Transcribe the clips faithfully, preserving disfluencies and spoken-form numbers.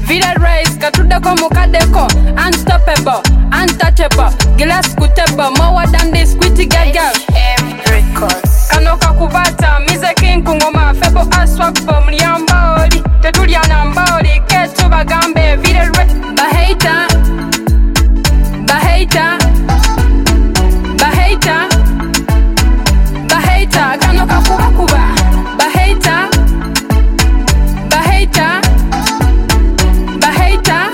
Vida race katudeko mukadeko. Unstoppable, untouchable. Glass kutable, more than this quitty gaga. Kano kakubata, mize king kungoma. Febo aswak bom liamboli. Tetulia namboli, ketu bagambe. Vida race, baheta. Baheta. Baheta. Baheta, kano kakubakuba. Baheta. Baheta. Baheta.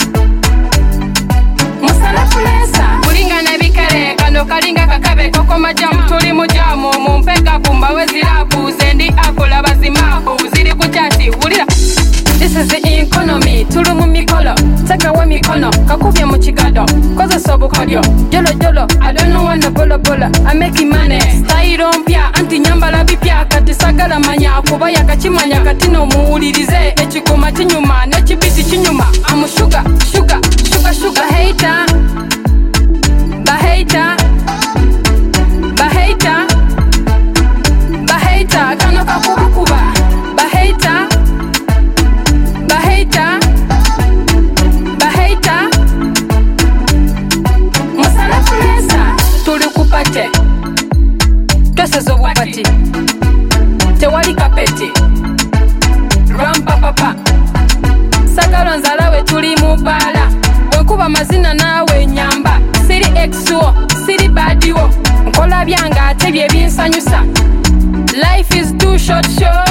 Musala fulesa. Kulinga na bikare, kano kalinga kakabe. Koko majamu, tuli mujamu. Mumpega pumba wezirapu. Zendi akola bazimapu. Ziri kuchati, ulira. This is the economy, tulu mu mikolo. Taka wa mikono, kakubya mu chigado. Koza sobu kodyo, jolo jolo. I don't know when the bolo bolo. I make money, style mpya. Anti nyambala bipya, kati sagala manya. Kubaya kachimanya, katino muulirize. Echikoma chinyuma, nechibiti chinyuma. I'm sugar, sugar, sugar, sugar. Baheta, baheta, baheta, baheta. Kano kakuba kuba, baheta. Baheta, baheta, musala fulesa. Tuli kupate, twese zobupati. Tewali kapeti, rampa papa. Sagalo nzalawe tuli mubala. Wenkuba mazina nawe nyamba. Siri exuo, siri badiwo. Nkola byanga atebye binsanyusa. Life is too short short.